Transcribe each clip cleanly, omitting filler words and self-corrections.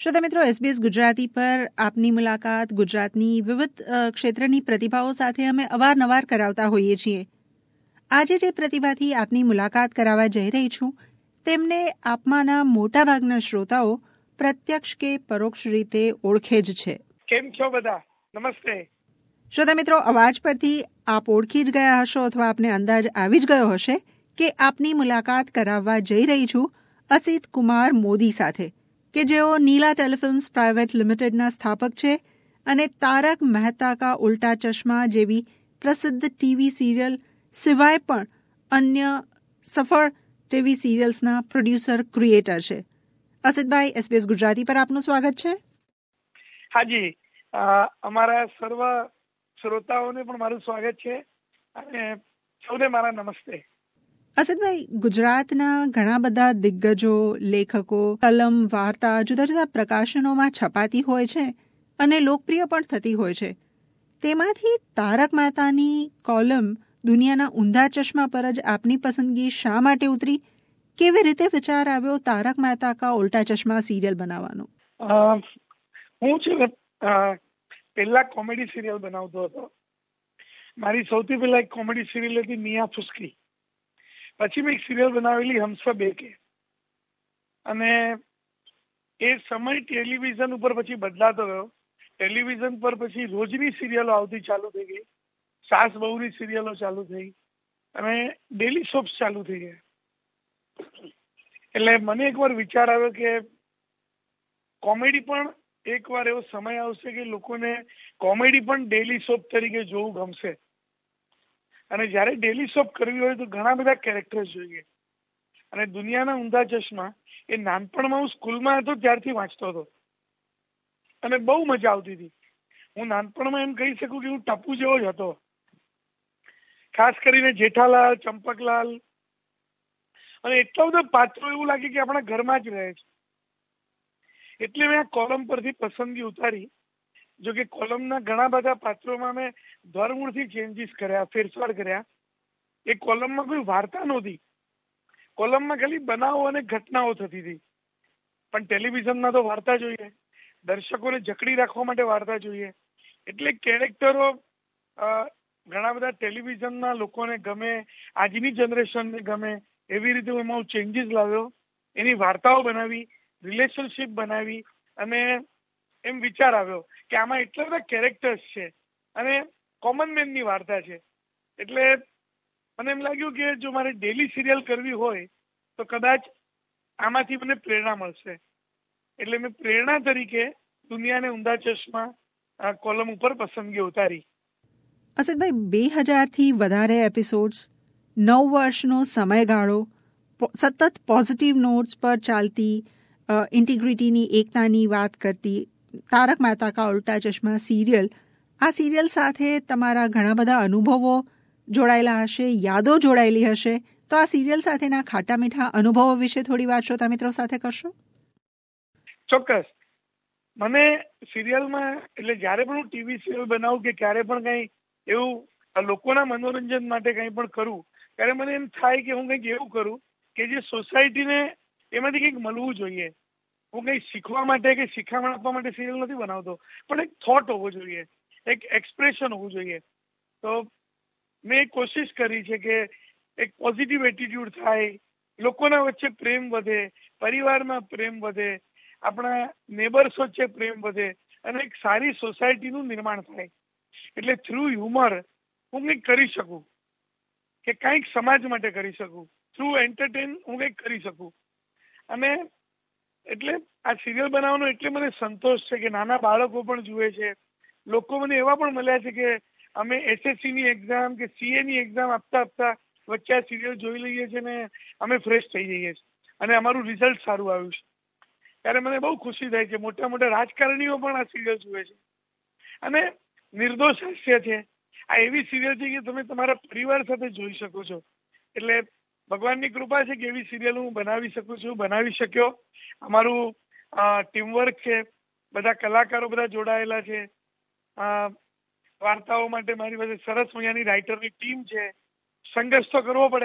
શ્રોતા મિત્રો, SBS ગુજરાતી પર આપની મુલાકાત ગુજરાતની વિવિધ ક્ષેત્રની પ્રતિભાઓ સાથે અમે અવારનવાર કરાવતા હોઈએ છીએ. આજે જે પ્રતિભાથી આપની મુલાકાત કરાવવા જઈ રહી છું તેમને આપમાંના મોટાભાગના શ્રોતાઓ પ્રત્યક્ષ કે પરોક્ષ રીતે ઓળખે જ છે. કેમ છો બધા? નમસ્તે. શ્રોતા મિત્રો, અવાજ પરથી આપ ઓળખી જ ગયા હશો અથવા આપને અંદાજ આવી જ ગયો હશે કે આપની મુલાકાત કરાવવા જઈ રહી છું અસિત કુમાર મોદી સાથે, કે જેઓ નીલા ટેલિફિલ્મ્સ પ્રાઇવેટ લિમિટેડના સ્થાપક છે અને તારક મહેતા કા ઉલ્ટા ચશ્મા જેવી પ્રસિદ્ધ ટીવી સિરિયલ સિવાય પણ અન્ય સફળ ટીવી સિરિયલ્સના પ્રોડ્યુસર ક્રિએટર છે. અસિતભાઈ, SBS ગુજરાતી પર આપનું સ્વાગત છે. હાજી, અમારા સર્વ શ્રોતાઓને પણ મારું સ્વાગત છે અને સૌને મારા નમસ્તે. અસિતભાઈ, ગુજરાતના ઘણા બધા દિગ્ગજો, લેખકો, કલમ, વાર્તા જુદા જુદા પ્રકાશનોમાં છપાતી હોય છે અને લોકપ્રિય પણ થતી હોય છે. તેમાંથી તારક મહેતાની કોલમ દુનિયાના ઊંધા ચશ્મા પર જ આપની પસંદગી શા માટે ઉતરી? કેવી રીતે વિચાર આવ્યો તારક મહેતા કા ઉલ્ટા ચશ્મા સિરિયલ બનાવવાનો? હું છે ને પહેલા કોમેડી સિરિયલ બનાવતો હતો. મારી સૌથી પહેલા એક કોમેડી સિરિયલ હતી મિયા ફુસકી. પછી મેં એક સિરિયલ બનાવેલી હમસફર બેકે. અને એ સમય ટેલિવિઝન ઉપર પછી બદલાતો ગયો. ટેલિવિઝન પર પછી રોજની સિરિયલો આવતી ચાલુ થઈ ગઈ, સાસ બહુની સિરિયલો ચાલુ થઈ અને ડેલી સોપ્સ ચાલુ થઈ ગયા. એટલે મને એકવાર વિચાર આવ્યો કે કોમેડી પણ એકવાર એવો સમય આવશે કે લોકોને કોમેડી પણ ડેલી સોપ તરીકે જોવું ગમશે. અને જ્યારે ડેલી સોપ કરવી હોય તો ઘણા બધા કેરેક્ટર્સ જોઈએ. અને દુનિયાના ઊંધા ચશ્મા એ નાનપણમાં હું સ્કૂલમાં હતો ત્યારથી વાંચતો હતો અને બહુ મજા આવતી હતી. હું નાનપણમાં એમ કહી શકું કે હું ટપુ જેવો જ હતો. ખાસ કરીને જેઠાલાલ, ચંપકલાલ અને એટલા બધા પાત્રો એવું લાગે કે આપણા ઘરમાં જ રહે છે. એટલે મેં આ કોલમ પરથી પસંદગી ઉતારી. જો કે કોલમના ઘણા બધા પાત્રોમાં મેં ધરમૂળથી ચેન્જીસ કર્યા, ફેરફાર કર્યા. એ કોલમમાં કોઈ વાર્તા નહોતી. કોલમમાં ખાલી બનાવો અને ઘટનાઓ થતી હતી. પણ ટેલિવિઝનમાં તો વાર્તા જોઈએ, દર્શકોને જકડી રાખવા માટે વાર્તા જોઈએ. એટલે કેરેક્ટરો ઘણા બધા ટેલિવિઝનના લોકોને ગમે, આજની જનરેશનને ગમે એવી રીતે એમાં હું ચેન્જીસ લાવ્યો. એની વાર્તાઓ બનાવી, રિલેશનશિપ બનાવી અને એમ વિચાર આવ્યો કે આમાં એટલા બધા કેરેક્ટર્સ છે અને કોમન મેનની વાર્તા છે. એટલે મને એમ લાગ્યું કે જો મારે ડેલી સિરિયલ કરવી હોય તો કદાચ આમાંથી મને પ્રેરણા મળશે. એટલે મેં પ્રેરણા તરીકે દુનિયાને ઊંધા ચશ્મા કોલમ ઉપર પસંદગી ઉતારી. અસિતભાઈ, 2000થી વધારે એપિસોડ્સ, 9 વર્ષનો સમયગાળો, સતત પોઝિટિવ નોટ્સ પર ચાલતી, ઇન્ટિગ્રિટીની, એકતાની વાત કરતી તારક મહેતા કા ઉલ્ટા ચશ્મા સિરિયલ, આ સિરિયલ સાથે તમારા ઘણા બધા અનુભવો જોડાયેલા હશે, યાદો જોડાયેલી હશે. તો આ સિરિયલ સાથેના ખાટા મીઠા અનુભવો વિશે થોડી વાત શ્રોતા મિત્રો સાથે કરશો? ચોક્કસ. મને સિરિયલમાં એટલે જ્યારે પણ હું ટીવી સિરિયલ બનાવું કે ક્યારે પણ કંઈ એવું લોકોના મનોરંજન માટે કંઈ પણ કરું ત્યારે મને એમ થાય કે હું કંઈક એવું કરું કે જે સોસાયટીને એમાંથી કંઈક મળવું જોઈએ. હું કંઈ શીખવા માટે કે શિખામણ આપવા માટે સિરિયલ નથી બનાવતો, પણ એક થોટ હોવો જોઈએ, એક એક્સપ્રેશન હોવું જોઈએ. તો મેં કોશિશ કરી છે કે એક પોઝિટિવ એટીટ્યુડ થાય, લોકોના વચ્ચે પ્રેમ વધે, પરિવારમાં પ્રેમ વધે, આપણા નેબર્સ વચ્ચે પ્રેમ વધે અને એક સારી સોસાયટીનું નિર્માણ થાય. એટલે થ્રુ હ્યુમર હું કંઈક કરી શકું, કે કંઈક સમાજ માટે કરી શકું. થ્રુ એન્ટરટેન હું કંઈક કરી શકું. અને એટલે આ સિરિયલ બનાવવાનો એટલે મને સંતોષ છે કે નાના બાળકો પણ જુએ છે. લોકો મને એવા પણ મળ્યા છે કે અમે SSCની એક્ઝામ કે CAની એક્ઝામ આપતા વચ્ચે આ સિરિયલ જોઈ લઈએ છીએ ને અમે ફ્રેશ થઈ જઈએ છીએ અને અમારું રિઝલ્ટ સારું આવ્યું છે. ત્યારે મને બહુ ખુશી થાય છે. મોટા મોટા રાજકારણીઓ પણ આ સિરિયલ જુએ છે અને નિર્દોષ હાસ્ય છે. આ એવી સિરિયલ છે કે તમે તમારા પરિવાર સાથે જોઈ શકો છો. એટલે ભગવાનની કૃપા છે કે એવી સિરિયલ હું બનાવી શકું છું, બનાવી શક્યો. અમારું ટીમવર્ક છે, બધા કલાકારો બધા જોડાયેલા છે. વાર્તાઓ માટે મારી પાસે સરસ મજાની રાઇટરની ટીમ છે. સંઘર્ષ તો કરવો પડે,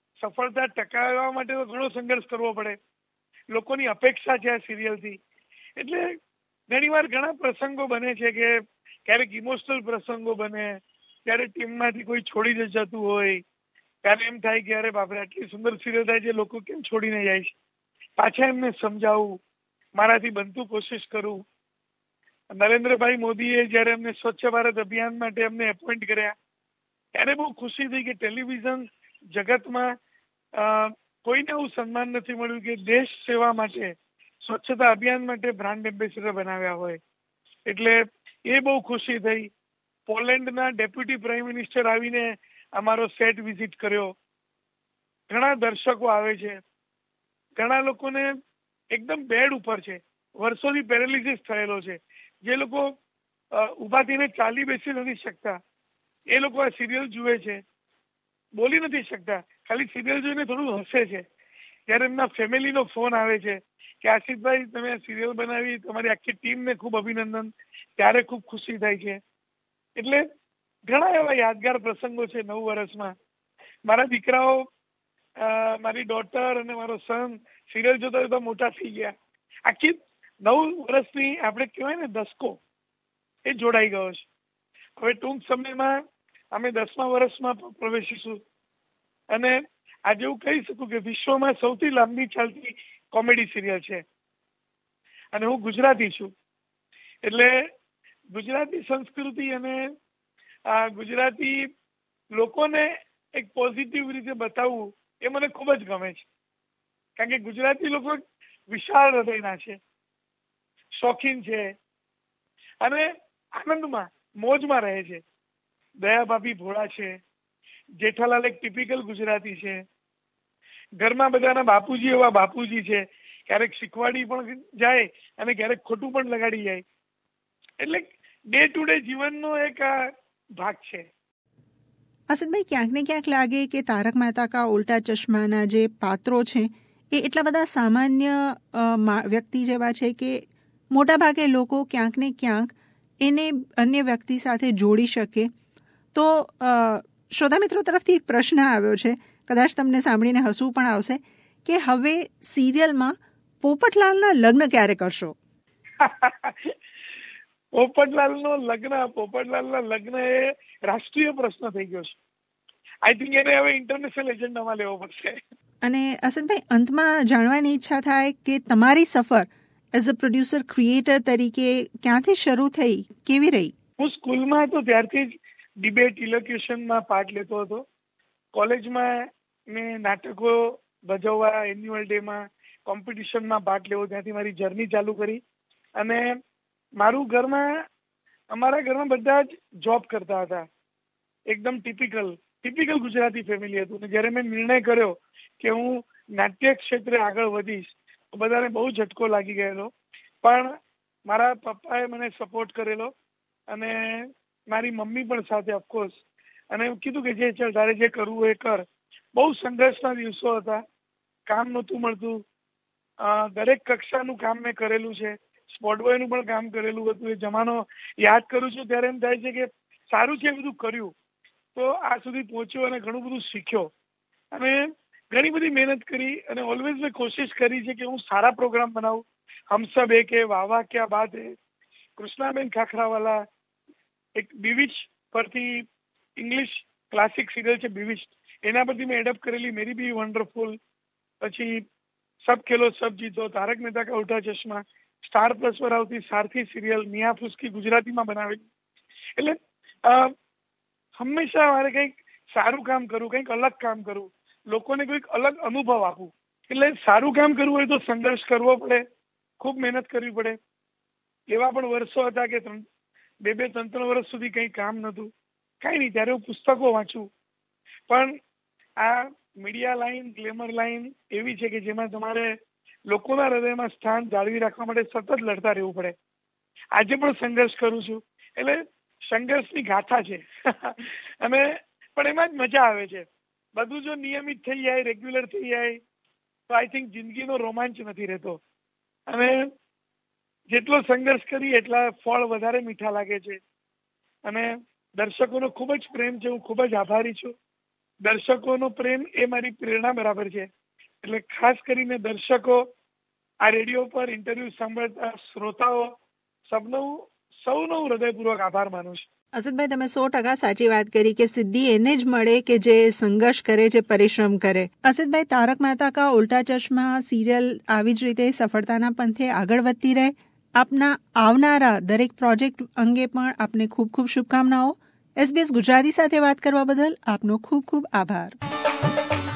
સફળતા ટકાવવા માટે તો ઘણો સંઘર્ષ કરવો પડે. લોકોની અપેક્ષા છે આ સિરિયલથી. એટલે ઘણીવાર ઘણા પ્રસંગો બને છે કે ક્યારેક ઇમોશનલ પ્રસંગો બને, ત્યારે ટીમમાંથી કોઈ છોડી જતું હોય, ત્યારે એમ થાય કે અરે બાપરે આટલી સુંદર સિરિયલ થાય છે, લોકો કેમ છોડીને જાય છે. પાછા એમને સમજાવું, મારાથી બનતું કોશિશ કરું. નરેન્દ્રભાઈ મોદીએ જયારે અમને સ્વચ્છ ભારત અભિયાન માટે અમને એપોઇન્ટ કર્યા, ત્યારે બહુ ખુશી થઈ કે ટેલિવિઝન જગતમાં કોઈને એવું સન્માન નથી મળ્યું કે દેશ સેવા માટે, સ્વચ્છતા અભિયાન માટે બ્રાન્ડ એમ્બેસેડર બનાવ્યા હોય. એટલે એ બહુ ખુશી થઈ. પોલેન્ડના ડેપ્યુટી પ્રાઇમ મિનિસ્ટર આવીને અમારો સેટ વિઝિટ કર્યો. ઘણા દર્શકો આવે છે, ઘણા લોકોને એકદમ બેડ ઉપર છે, વર્ષોથી પેરાલિસિસ થયેલો છે, જે લોકો ઉભા થઈને ચાલી બેસી નથી શકતા, એ લોકો આ સિરિયલ જુએ છે, બોલી નથી શકતા, ખાલી સિરિયલ જોઈને થોડું હસે છે. ત્યારે એમના ફેમિલીનો ફોન આવે છે કે આશિષભાઈ તમે આ સિરિયલ બનાવી, તમારી આખી ટીમને ખૂબ અભિનંદન, ત્યારે ખૂબ ખુશી થાય છે. એટલે ઘણા એવા યાદગાર પ્રસંગો છે 9 વર્ષમાં. મારા દીકરાઓ, મારી ડોટર અને મારો સન સિરિયલ જોતા જોતા મોટા થઈ ગયા. આખી 9 વર્ષની આપણે કહેવાય ને દસકો, એ જોડાઈ ગયો છે. હવે ટૂંક સમયમાં અમે 10મા વર્ષમાં પ્રવેશીશું અને આજે એવું કહી શકું કે વિશ્વમાં સૌથી લાંબી ચાલતી કોમેડી સિરિયલ છે. અને હું ગુજરાતી છું, એટલે ગુજરાતી સંસ્કૃતિ અને ગુજરાતી લોકોને એક પોઝિટિવ રીતે બતાવવું એ મને ખૂબ જ ગમે છે. કારણ કે ગુજરાતી લોકો વિશાળ હૃદયના છે, શોખીન છે અને આનંદમાં મોજમાં રહે છે. દયા ભાભી ભોળા છે, જેઠાલાલ એક ટિપિકલ ગુજરાતી છે, ઘરમાં બધાના બાપુજી એવા બાપુજી છે, ક્યારેક શીખવાડી પણ જાય અને ક્યારેક ખોટું પણ લગાડી જાય. એટલે ડે ટુ ડે જીવનનો એક ભાગ છે. અસિતભાઈ, ક્યાંક ને ક્યાંક લાગે કે તારક મહેતા કા ઉલ્ટા ચશ્માના જે પાત્રો છે એ એટલા બધા સામાન્ય વ્યક્તિ જેવા છે કે મોટા ભાગે લોકો ક્યાંક ને ક્યાંક એને અન્ય વ્યક્તિ સાથે જોડી શકે. તો શ્રોતા મિત્રો તરફથી એક પ્રશ્ન આવ્યો છે, કદાચ તમને સાંભળીને હસવું પણ આવશે, કે હવે સિરિયલમાં પોપટલાલના લગ્ન ક્યારે કરશો? પોપટલાલના લગ્ન એ રાષ્ટ્રીય પ્રશ્ન થઈ ગયો છે. આઈ થિંક એને હવે ઇન્ટરનેશનલ એજન્ડામાં લેવો પડશે. અને અસિતભાઈ, અંતમાં જાણવાની ઈચ્છા થાય કે તમારી સફર એઝ અ પ્રોડ્યુસર ક્રિએટર તરીકે ક્યાંથી શરૂ થઈ, કેવી રહી? હું સ્કૂલમાં હતો ત્યારથી જ ડિબેટ ઇલોક્યુશનમાં પાર્ટ લેતો હતો. કોલેજમાં મેં નાટકો ભજવવા, એન્યુઅલ ડેમાં કોમ્પિટિશનમાં પાર્ટ લેવો, ત્યાંથી મારી જર્ની ચાલુ કરી. અને અમારા ઘરમાં બધા જ જોબ કરતા હતા, એકદમ ટિપિકલ ગુજરાતી ફેમિલી હતું. અને જ્યારે મેં નિર્ણય કર્યો કે હું નાટ્ય ક્ષેત્રે આગળ વધીશ તો બધાને બહુ ઝટકો લાગી ગયેલો, પણ મારા પપ્પાએ મને સપોર્ટ કરેલો અને મારી મમ્મી પણ સાથે, ઓફકોર્સ. અને એવું કીધું કે જે ચાલ તારે જે કરવું એ કર. બહુ સંઘર્ષના દિવસો હતા, કામ નહોતું મળતું, દરેક કક્ષાનું કામ મેં કરેલું છે, સ્પોટ બોયનું પણ કામ કરેલું હતું. એ જમાનો યાદ કરું છું ત્યારે એમ થાય છે કે સારું છે બધું કર્યું તો આ સુધી પહોંચ્યો અને ઘણું બધું શીખ્યો. અને ઘણી બધી મહેનત કરી અને ઓલવેઝ મેં કોશિશ કરી છે કે હું સારા પ્રોગ્રામ બનાવું. હમ સબ એક હે, વાહ વાહ ક્યા બાત હે, કૃષ્ણાબેન ખાખરાવાલા, એક બીવિચ પરથી ઇંગ્લિશ ક્લાસિક સિરિયલ છે બીવિચ, એના પરથી મેં એડપ્ટ કરેલી મેરી બી વન્ડરફુલ. પછી સબ ખેલો સબ જીતો, તારક મહેતા કા ઉલ્ટા ચશ્મા, સ્ટાર પ્લસ પર આવતી સારથી સિરિયલ, મિયા ફુસકી ગુજરાતીમાં બનાવેલી. એટલે હંમેશા મારે કંઈક સારું કામ કરવું, કંઈક અલગ કામ કરવું, લોકોને કોઈક અલગ અનુભવ આપવું. એટલે સારું કામ કરવું હોય તો સંઘર્ષ કરવો પડે, ખૂબ મહેનત કરવી પડે. એવા પણ વર્ષો હતા કે 2-3 વર્ષ સુધી કંઈ કામ નહોતું, કાંઈ નહીં, ત્યારે હું પુસ્તકો વાંચું. પણ આ મીડિયા લાઈન, ગ્લેમર લાઈન એવી છે કે જેમાં તમારે લોકોના હૃદયમાં સ્થાન જાળવી રાખવા માટે સતત લડતા રહેવું પડે. આજે પણ સંઘર્ષ કરું છું, એટલે સંઘર્ષની ગાથા છે. અને પણ એમાં જ મજા આવે છે. બધું જો નિયમિત થઈ જાય, રેગ્યુલર થઈ જાય તો આઈ થિંક જિંદગીનો રોમાંચ નથી રહેતો. અને જેટલો સંઘર્ષ કરીએ એટલા ફળ વધારે મીઠા લાગે છે. અને દર્શકોનો ખૂબ જ પ્રેમ છે, હું ખૂબ જ આભારી છું. દર્શકોનો પ્રેમ એ મારી પ્રેરણા બરાબર છે. એટલે ખાસ કરીને દર્શકો આ રેડિયો પર ઇન્ટરવ્યુ સાંભળતા શ્રોતાઓ સૌનો હૃદયપૂર્વક આભાર માનું છું. અસિતભાઈ, તમે 100% સાચી વાત કરી કે સિદ્ધિ એને જ મળે કે જે સંઘર્ષ કરે, જે પરિશ્રમ કરે. અસિતભાઈ, તારક મહેતા કા ઉલ્ટા ચશ્મા સિરિયલ આવી જ રીતે સફળતાના પંથે આગળ વધતી રહે. આપના આવનારા દરેક પ્રોજેક્ટ અંગે પણ આપને ખૂબ ખૂબ શુભકામનાઓ. SBS ગુજરાતી સાથે વાત કરવા બદલ આપનો ખૂબ ખૂબ આભાર.